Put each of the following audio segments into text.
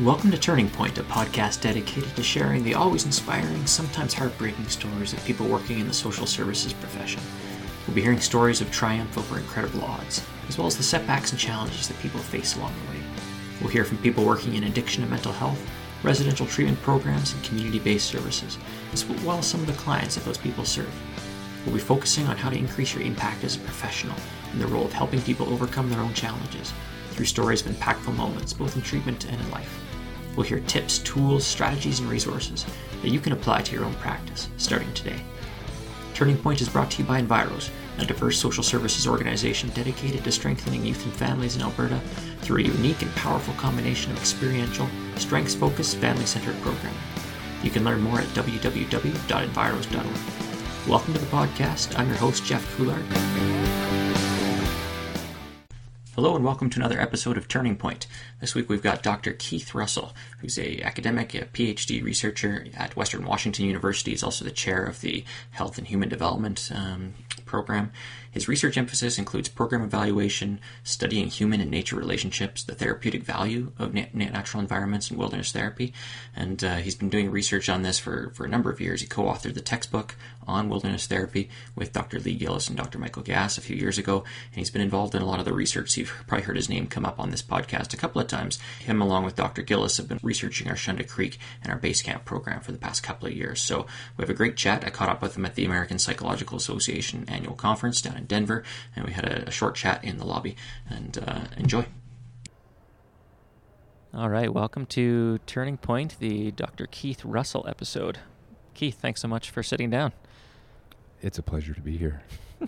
Welcome to Turning Point, a podcast dedicated to sharing the always inspiring, sometimes heartbreaking stories of people working in the social services profession. We'll be hearing stories of triumph over incredible odds, as well as the setbacks and challenges that people face along the way. We'll hear from people working in addiction and mental health, residential treatment programs, and community-based services, as well as some of the clients that those people serve. We'll be focusing on how to increase your impact as a professional in the role of helping people overcome their own challenges through stories of impactful moments, both in treatment and in life. We'll hear tips, tools, strategies, and resources that you can apply to your own practice, starting today. Turning Point is brought to you by Enviros, a diverse social services organization dedicated to strengthening youth and families in Alberta through a unique and powerful combination of experiential, strengths-focused, family-centered programming. You can learn more at www.enviros.org. Welcome to the podcast. I'm your host, Jeff Coulard. Hello and welcome to another episode of Turning Point. This week we've got Dr. Keith Russell, who's an academic, a PhD researcher at Western Washington University. He's also the chair of the Health and Human Development program. His research emphasis includes program evaluation, studying human and nature relationships, the therapeutic value of natural environments and wilderness therapy, and he's been doing research on this for a number of years. He co-authored the textbook on wilderness therapy with Dr. Lee Gillis and Dr. Michael Gass a few years ago, and he's been involved in a lot of the research. You've probably heard his name come up on this podcast a couple of times. Him along with Dr. Gillis have been researching our Shunda Creek and our base camp program for the past couple of years. So we have a great chat. I caught up with him at the American Psychological Association annual conference down in Denver, and we had a short chat in the lobby, and enjoy. All right, welcome to Turning Point, the Dr. Keith Russell episode. Keith, thanks so much for sitting down. It's a pleasure to be here.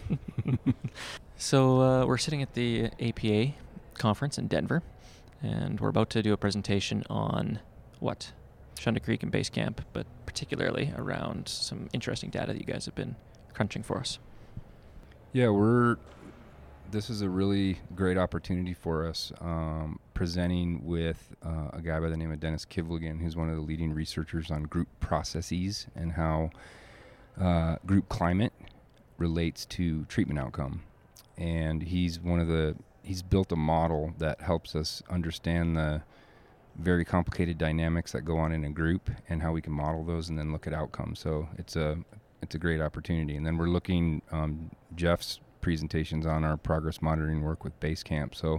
So we're sitting at the APA conference in Denver, and we're about to do a presentation on Shunda Creek and Base Camp, but particularly around some interesting data that you guys have been crunching for us. Yeah, this is a really great opportunity for us, presenting with a guy by the name of Dennis Kivligan, who's one of the leading researchers on group processes and how group climate relates to treatment outcome. And he's built a model that helps us understand the very complicated dynamics that go on in a group and how we can model those and then look at outcomes. So it's a great opportunity. And then we're looking, Jeff's presentations on our progress monitoring work with Base Camp. So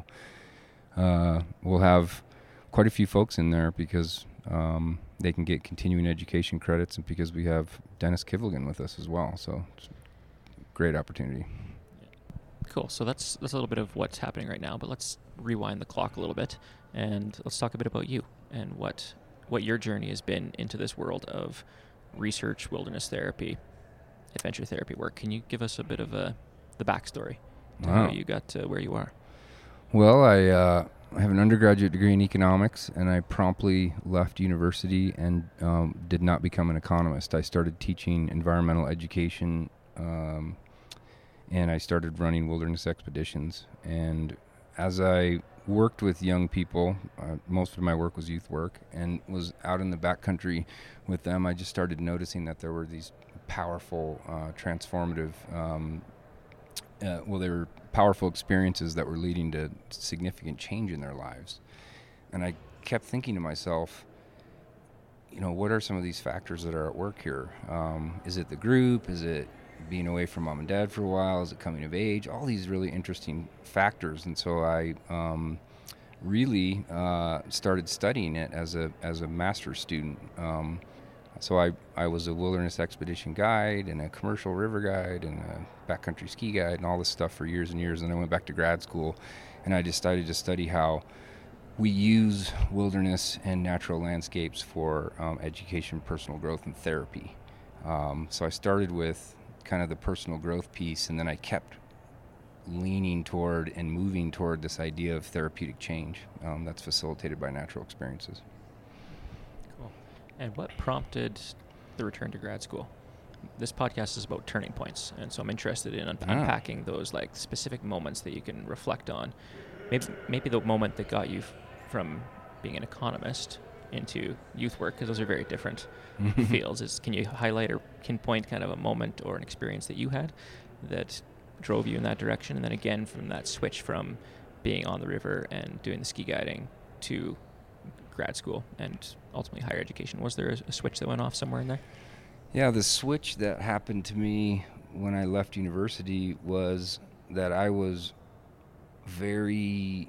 we'll have quite a few folks in there because they can get continuing education credits, and because we have Dennis Kivligan with us as well. So it's a great opportunity. Cool. So that's a little bit of what's happening right now, but let's rewind the clock a little bit and let's talk a bit about you and what your journey has been into this world of research, wilderness therapy, adventure therapy work. Can you give us a bit of the backstory to how you got to where you are? Well, I have an undergraduate degree in economics, and I promptly left university and did not become an economist. I started teaching environmental education, and I started running wilderness expeditions. And as I worked with young people, most of my work was youth work, and was out in the backcountry with them, I just started noticing that there were these powerful, transformative, they were powerful experiences that were leading to significant change in their lives. And I kept thinking to myself, what are some of these factors that are at work here? Is it the group? Is it being away from mom and dad for a while? Is it coming of age? All these really interesting factors. And so I really started studying it as a master's student. So I was a wilderness expedition guide and a commercial river guide and a backcountry ski guide and all this stuff for years and years. And I went back to grad school, and I decided to study how we use wilderness and natural landscapes for education, personal growth, and therapy. So I started with kind of the personal growth piece, and then I kept leaning toward and moving toward this idea of therapeutic change that's facilitated by natural experiences. Cool. And what prompted the return to grad school? This podcast is about turning points, and so I'm interested in unpacking those specific moments that you can reflect on. Maybe the moment that got you from being an economist into youth work, because those are very different fields. Can you highlight or pinpoint kind of a moment or an experience that you had that drove you in that direction, and then again from that switch from being on the river and doing the ski guiding to grad school and ultimately higher education? Was there a switch that went off somewhere in there? Yeah, the switch that happened to me when I left university was that I was very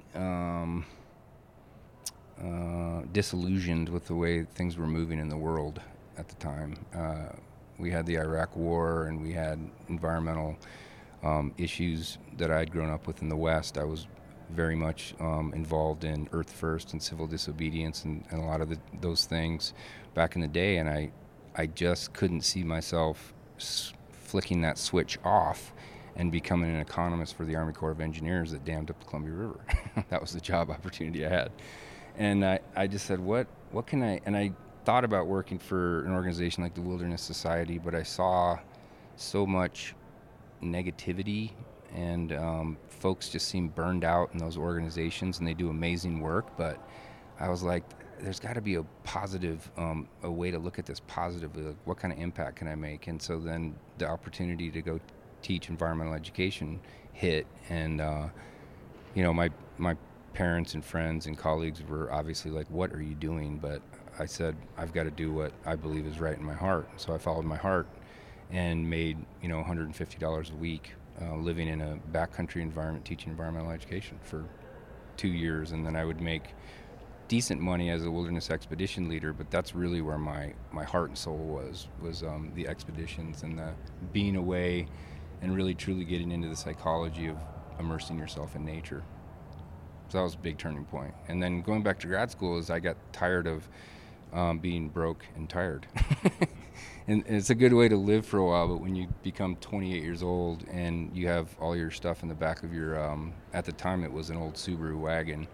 disillusioned with the way things were moving in the world at the time. We had the Iraq War, and we had environmental issues that I'd grown up with in the West. I was very much involved in Earth First and civil disobedience and a lot of those things back in the day, and I just couldn't see myself flicking that switch off and becoming an economist for the Army Corps of Engineers that dammed up the Columbia River. That was the job opportunity I had. And I just said, what can I, and I thought about working for an organization like the Wilderness Society, but I saw so much negativity, and folks just seem burned out in those organizations, and they do amazing work, but I was like, there's got to be a positive, a way to look at this positively. Like, what kind of impact can I make? And so then the opportunity to go teach environmental education hit, and my parents and friends and colleagues were obviously like, what are you doing? But I said, I've got to do what I believe is right in my heart. So I followed my heart and made $150 a week living in a backcountry environment teaching environmental education for 2 years. And then I would make decent money as a wilderness expedition leader, but that's really where my heart and soul was the expeditions and the being away and really truly getting into the psychology of immersing yourself in nature. So that was a big turning point. And then going back to grad school is I got tired of being broke and tired. And it's a good way to live for a while, but when you become 28 years old and you have all your stuff in the back of your, at the time it was an old Subaru wagon,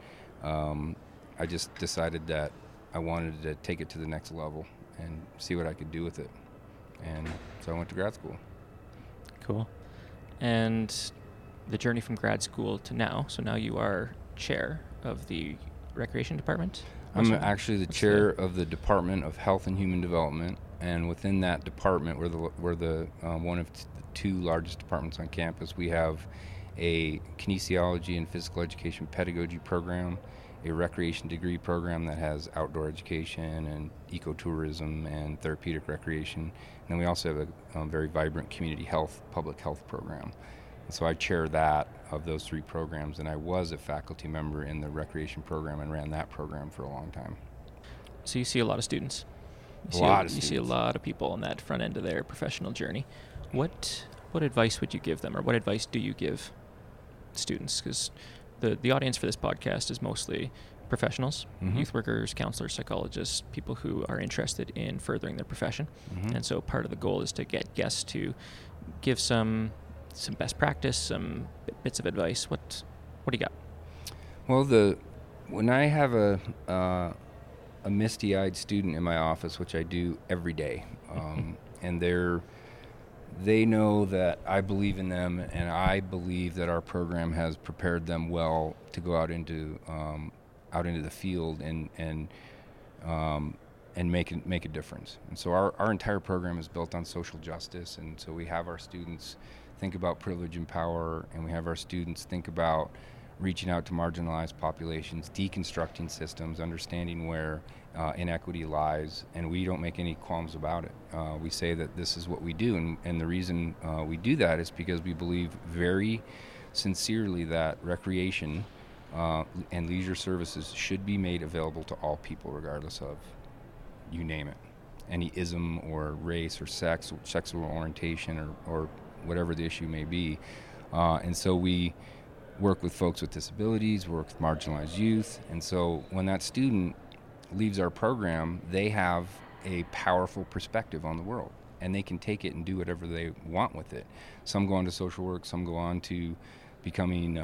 I just decided that I wanted to take it to the next level and see what I could do with it. And so I went to grad school. Cool. And the journey from grad school to now, so now you are chair of the Recreation Department? I'm actually the chair of the Department of Health and Human Development, and within that department, we're the one of the two largest departments on campus. We have a kinesiology and physical education pedagogy program, a recreation degree program that has outdoor education and ecotourism and therapeutic recreation, and then we also have a very vibrant community health, public health program. And so I chair that of those three programs, and I was a faculty member in the recreation program and ran that program for a long time. So you see a lot of students. You see a lot of people on that front end of their professional journey. What advice would you give them, or what advice do you give students? Because the audience for this podcast is mostly professionals, youth workers, counselors, psychologists, people who are interested in furthering their profession. And so part of the goal is to get guests to give some best practice, some bits of advice. What do you got? Well, when I have a misty-eyed student in my office, which I do every day, and they know that I believe in them, and I believe that our program has prepared them well to go out into the field and make a difference. And so our entire program is built on social justice, and so we have our students think about privilege and power, and we have our students think about reaching out to marginalized populations, deconstructing systems, understanding where inequity lies, and we don't make any qualms about it. We say that this is what we do, and the reason we do that is because we believe very sincerely that recreation and leisure services should be made available to all people, regardless of, you name it, any ism or race or sex, or sexual orientation, or whatever the issue may be. And so we work with folks with disabilities, work with marginalized youth, and so when that student leaves our program, they have a powerful perspective on the world, and they can take it and do whatever they want with it. Some go on to social work, some go on to becoming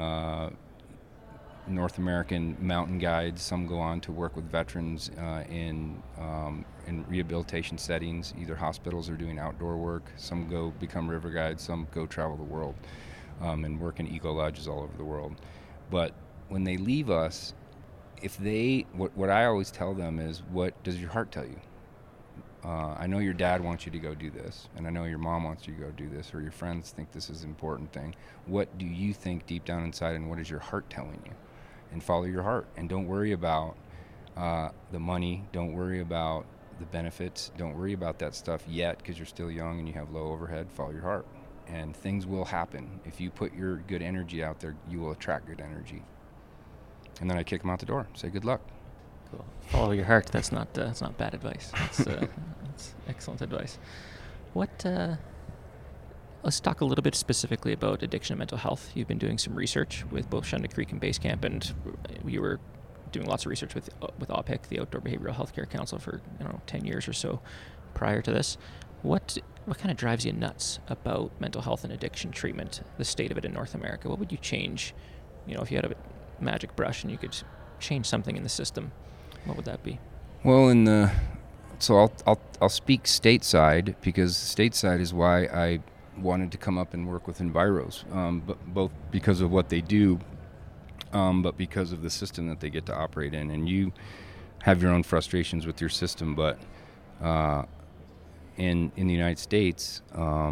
North American mountain guides, some go on to work with veterans in rehabilitation settings, either hospitals or doing outdoor work. Some go become river guides, some go travel the world and work in eco lodges all over the world. But when they leave us, what I always tell them is, what does your heart tell you? I know your dad wants you to go do this, and I know your mom wants you to go do this, or your friends think this is an important thing. What do you think deep down inside, and what is your heart telling you? And follow your heart, and don't worry about the money. Don't worry about the benefits. Don't worry about that stuff yet because you're still young and you have low overhead. Follow your heart. And things will happen. If you put your good energy out there, you will attract good energy. And then I kick them out the door. Say good luck. Cool. Follow your heart. That's not bad advice. That's excellent advice. Let's talk a little bit specifically about addiction and mental health. You've been doing some research with both Shunda Creek and Basecamp, and you were doing lots of research with OPIC, the Outdoor Behavioral Healthcare Council, for 10 years or so prior to this. What kind of drives you nuts about mental health and addiction treatment, the state of it in North America? What would you change, if you had a magic brush and you could change something in the system? What would that be? Well, so I'll speak stateside, because stateside is why I wanted to come up and work with Enviros, but both because of what they do, but because of the system that they get to operate in. And you have your own frustrations with your system, but in the United States,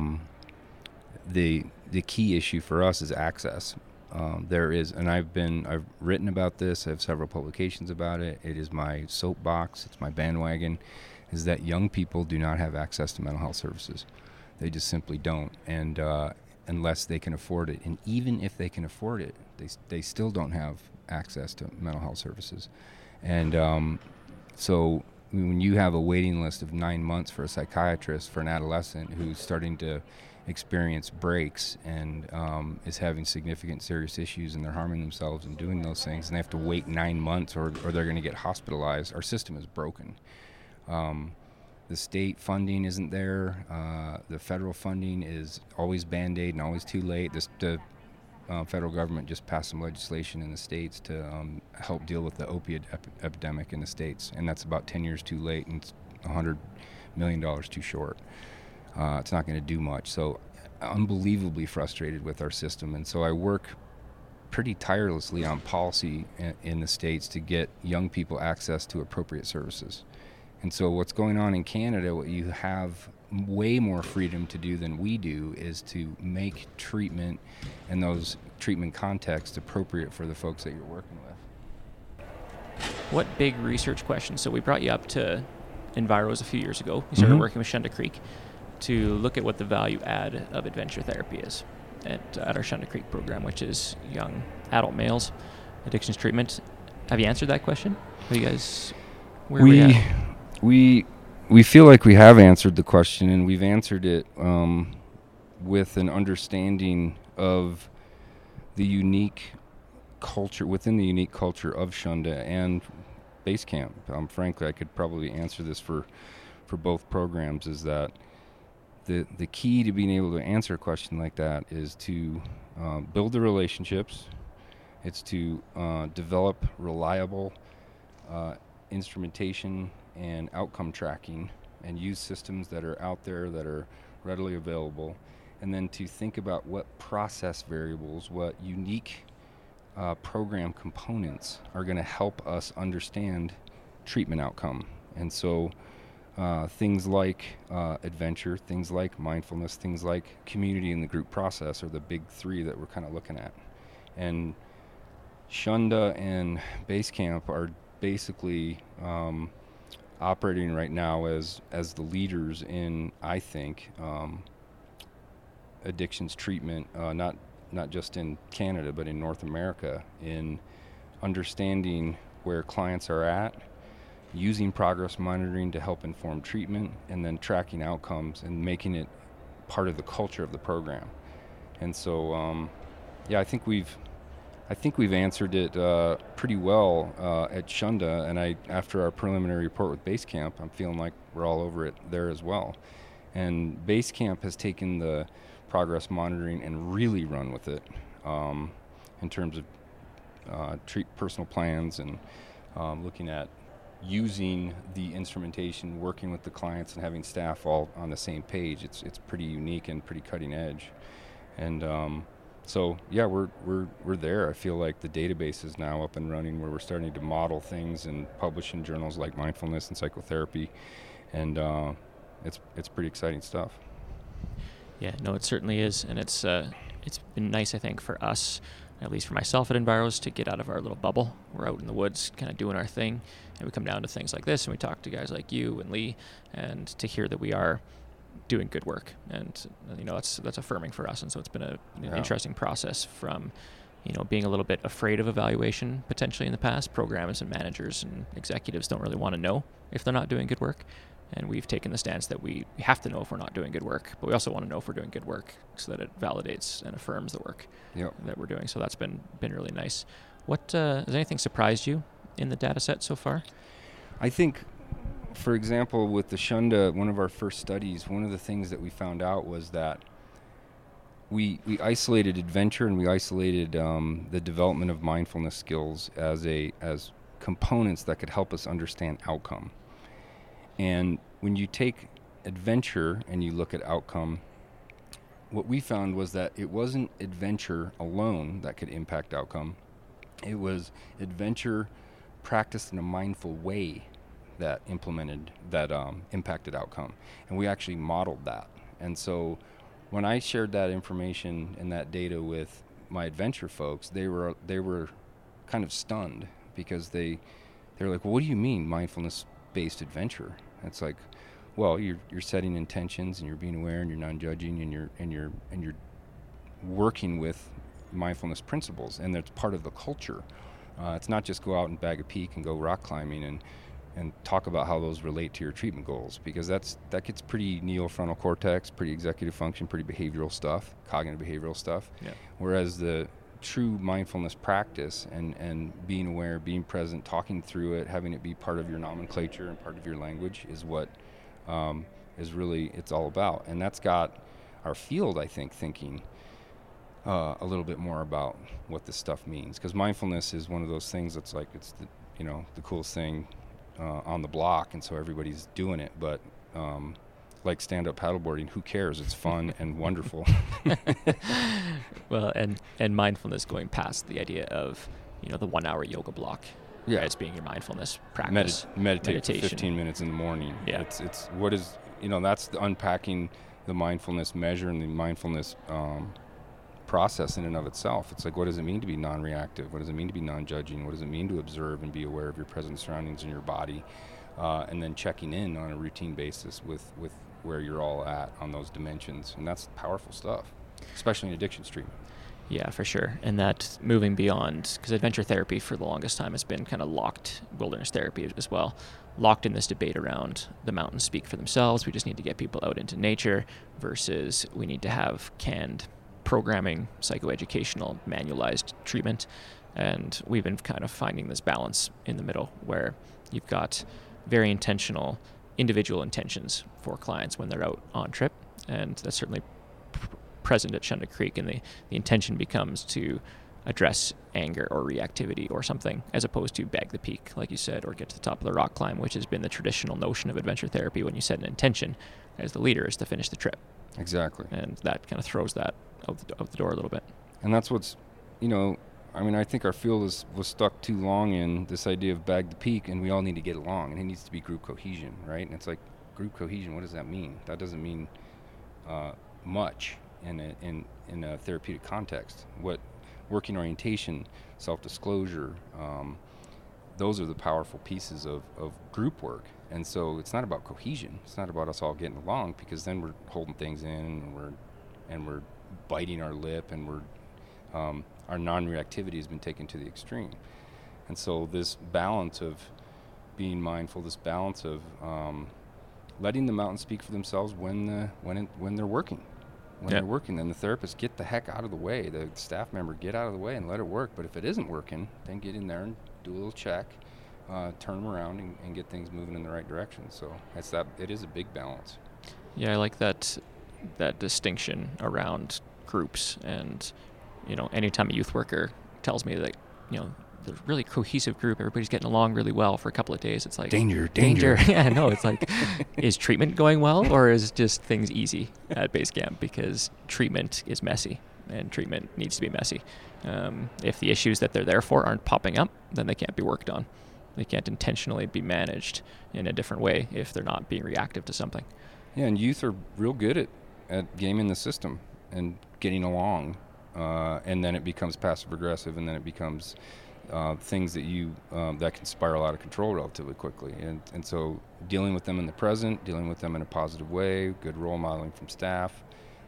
the key issue for us is access. There is, and I've written about this. I have several publications about it. It is my soapbox. It's my bandwagon. Is that young people do not have access to mental health services. They just simply don't, and unless they can afford it. And even if they can afford it, they still don't have access to mental health services. And so when you have a waiting list of 9 months for a psychiatrist for an adolescent who's starting to experience breaks and is having significant serious issues, and they're harming themselves and doing those things, and they have to wait 9 months or they're going to get hospitalized, our system is broken. The state funding isn't there. The federal funding is always Band-Aid and always too late. The federal government just passed some legislation in the states to help deal with the opiate epidemic in the states, and that's about 10 years too late, and it's $100 million too short. It's not going to do much. So unbelievably frustrated with our system, and so I work pretty tirelessly on policy in the states to get young people access to appropriate services. And so what's going on in Canada, what you have way more freedom to do than we do, is to make treatment and those treatment contexts appropriate for the folks that you're working with. What big research questions? So we brought you up to Enviros a few years ago. You started working with Shunda Creek to look at what the value add of adventure therapy is at our Shunda Creek program, which is young adult males, addictions treatment. Have you answered that question? Are you guys, where are we at? We feel like we have answered the question, and we've answered it with an understanding of the unique culture, within the unique culture of Shunda and Basecamp. Frankly, I could probably answer this for both programs, is that the key to being able to answer a question like that is to build the relationships. It's to develop reliable instrumentation and outcome tracking, and use systems that are out there that are readily available, and then to think about what process variables, what unique program components are going to help us understand treatment outcome. And so things like adventure, things like mindfulness, things like community and the group process are the big three that we're kind of looking at. And Shunda and Basecamp are basically operating right now as the leaders in, I think, addictions treatment, not just in Canada but in North America, in understanding where clients are at, using progress monitoring to help inform treatment, and then tracking outcomes and making it part of the culture of the program. And so I think we've answered it pretty well at Shunda, and after our preliminary report with Basecamp, I'm feeling like we're all over it there as well. And Basecamp has taken the progress monitoring and really run with it in terms of personal plans and looking at using the instrumentation, working with the clients, and having staff all on the same page. It's pretty unique and pretty cutting edge. And so yeah, we're there. I feel like the database is now up and running, where we're starting to model things and publish in journals like Mindfulness and Psychotherapy, and it's pretty exciting stuff. Yeah, no, it certainly is, and it's been nice, I think, for us at least for myself at Enviros, to get out of our little bubble. We're out in the woods kind of doing our thing, and we come down to things like this, and we talk to guys like you and Lee, and to hear that we are doing good work. And, that's affirming for us. And so it's been an interesting process from, being a little bit afraid of evaluation potentially in the past. Programmers and managers and executives don't really want to know if they're not doing good work. And we've taken the stance that we have to know if we're not doing good work, but we also want to know if we're doing good work so that it validates and affirms the work that we're doing. So that's been really nice. What has anything surprised you in the data set so far? I think, for example, with the Shunda, one of our first studies, one of the things that we found out was that we isolated adventure, and we isolated the development of mindfulness skills as components that could help us understand outcome. And when you take adventure and you look at outcome, what we found was that it wasn't adventure alone that could impact outcome. It was adventure practiced in a mindful way that impacted outcome. And we actually modeled that. And so when I shared that information and that data with my adventure folks, they were kind of stunned, because they were like, well, what do you mean mindfulness-based adventure? It's like, well, you're setting intentions, and you're being aware, and you're non-judging, and you're working with mindfulness principles, and that's part of the culture. It's not just go out and bag a peak and go rock climbing and talk about how those relate to your treatment goals, because that gets pretty neofrontal cortex, pretty executive function, pretty behavioral stuff, cognitive behavioral stuff. Yeah. Whereas the true mindfulness practice and being aware, being present, talking through it, having it be part of your nomenclature and part of your language is what is really it's all about. And that's got our field, I think, thinking a little bit more about what this stuff means, because mindfulness is one of those things that's like it's the coolest thing on the block, and so everybody's doing it, but like stand-up paddleboarding, who cares? It's fun and wonderful. Well, and mindfulness going past the idea of the 1 hour yoga block as being your mindfulness practice. Meditate for 15 minutes in the morning. Yeah. It's what is that's the unpacking the mindfulness measure and the mindfulness process in and of itself. It's like, what does it mean to be non-reactive? What does it mean to be non-judging? What does it mean to observe and be aware of your present surroundings and your body? And then checking in on a routine basis with where you're all at on those dimensions. And that's powerful stuff, especially in addictions treatment. Yeah, for sure. And that moving beyond, because adventure therapy for the longest time has been kind of locked, wilderness therapy as well, locked in this debate around the mountains speak for themselves. We just need to get people out into nature versus we need to have canned programming, psychoeducational, manualized treatment. And we've been kind of finding this balance in the middle where you've got very intentional individual intentions for clients when they're out on trip. And that's certainly present at Shunda Creek. And the intention becomes to address anger or reactivity or something, as opposed to bag the peak, like you said, or get to the top of the rock climb, which has been the traditional notion of adventure therapy when you set an intention as the leader is to finish the trip. Exactly. And that kind of throws that out the door a little bit. And that's what's, I think our field was stuck too long in this idea of bag the peak, and we all need to get along, and it needs to be group cohesion, right? And it's like, group cohesion, what does that mean? That doesn't mean much in a therapeutic context. What working orientation, self-disclosure, those are the powerful pieces of group work. And so it's not about cohesion. It's not about us all getting along, because then we're holding things in, and we're biting our lip, and our non-reactivity has been taken to the extreme. And so this balance of being mindful, this balance of letting the mountains speak for themselves when they're working. When they're working, then the therapist get the heck out of the way. The staff member get out of the way and let it work. But if it isn't working, then get in there and do a little check, turn them around, and get things moving in the right direction. So it is a big balance. Yeah, I like that distinction around groups. And anytime a youth worker tells me that the really cohesive group, everybody's getting along really well for a couple of days, it's like danger. Yeah, no, it's like, is treatment going well, or is just things easy at base camp? Because treatment is messy, and treatment needs to be messy. If the issues that they're there for aren't popping up, then they can't be worked on. They can't intentionally be managed in a different way if they're not being reactive to something. Yeah, and youth are real good at gaming the system and getting along and then it becomes passive aggressive, and then it becomes things that you that can spiral out of control relatively quickly. And so dealing with them in the present, dealing with them in a positive way, good role modeling from staff,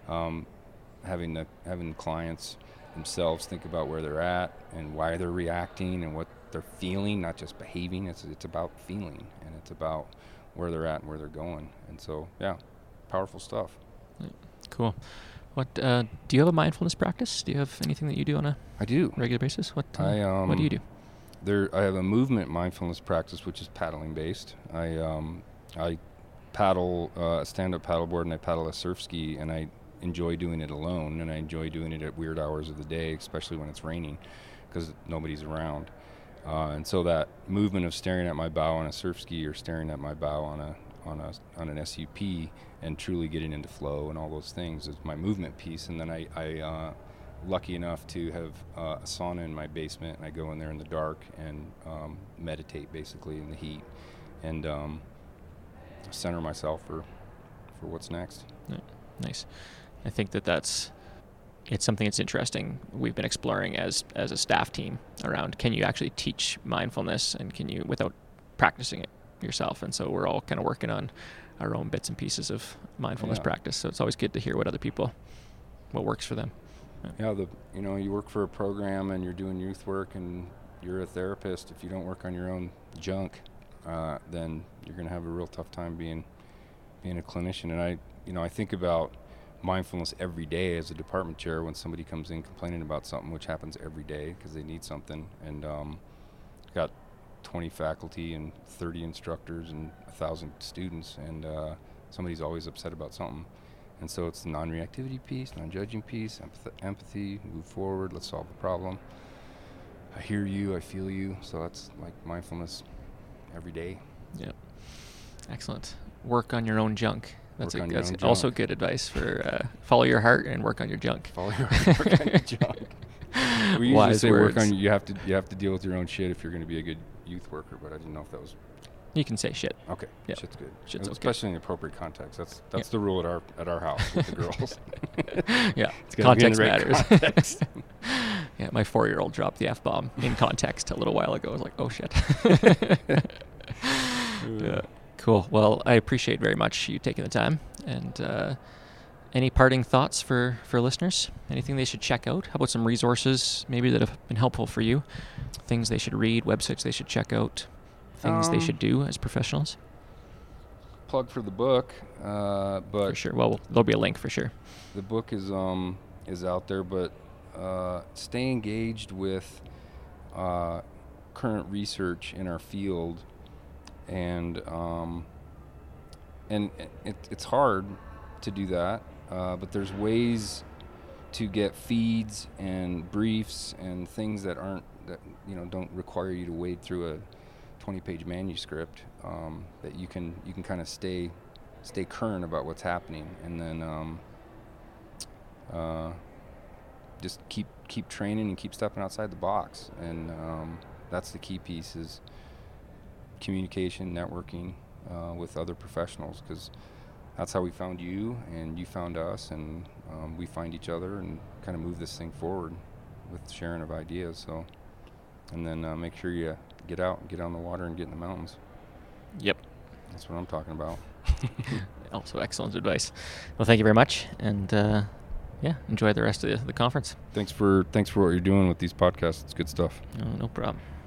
having the clients themselves think about where they're at and why they're reacting and what they're feeling, not just behaving. It's about feeling, and it's about where they're at and where they're going. And so, yeah, powerful stuff. Cool. What do you have a mindfulness practice? Do you have anything that you do on a regular basis? What do you do? I have a movement mindfulness practice, which is paddling based. I paddle a stand-up paddleboard, and I paddle a surf ski, and I enjoy doing it alone, and I enjoy doing it at weird hours of the day, especially when it's raining, because nobody's around. And so that movement of staring at my bow on a surf ski or staring at my bow on an SUP and truly getting into flow and all those things is my movement piece. And then I lucky enough to have a sauna in my basement, and I go in there in the dark and meditate basically in the heat and center myself for what's next. Yeah, nice. I think it's something that's interesting. We've been exploring as a staff team around, can you actually teach mindfulness, and can you without practicing it yourself? And so we're all kind of working on our own bits and pieces of mindfulness practice. So it's always good to hear what works for them. Yeah, you work for a program and you're doing youth work and you're a therapist. If you don't work on your own junk, then you're going to have a real tough time being a clinician. And I think about mindfulness every day as a department chair when somebody comes in complaining about something, which happens every day because they need something. And got 20 faculty and 30 instructors and 1,000 students, and somebody's always upset about something. And so it's the non-reactivity piece, non-judging piece, empathy, move forward, let's solve the problem. I hear you, I feel you. So that's like mindfulness every day. Yeah. Excellent. Work on your own junk. That's also good advice for follow your heart and work on your junk. Follow your heart, work on your junk. We usually say you have to deal with your own shit if you're going to be a good youth worker, but I didn't know if that was. You can say shit. Okay, yeah. Shit's good. Shit's especially in the appropriate context. That's the rule at our house with the girls. Yeah, context matters. Context. Yeah, my 4-year-old dropped the F-bomb in context a little while ago. I was like, oh shit. Yeah. Cool. Well, I appreciate very much you taking the time. And any parting thoughts for listeners? Anything they should check out? How about some resources maybe that have been helpful for you? Things they should read, websites they should check out, things they should do as professionals? Plug for the book, but for sure. Well, there'll be a link for sure. The book is out there, but stay engaged with current research in our field. And it's hard to do that, but there's ways to get feeds and briefs and things that don't require you to wade through a 20-page manuscript, that you can kind of stay current about what's happening, and then just keep training and keep stepping outside the box. And that's the key piece is communication, networking with other professionals, because that's how we found you and you found us, and we find each other and kind of move this thing forward with sharing of ideas. So, and then make sure you get out and get on the water and get in the mountains. Yep. That's what I'm talking about. Also excellent advice. Well, thank you very much, and enjoy the rest of the conference. Thanks for what you're doing with these podcasts. It's good stuff. No problem.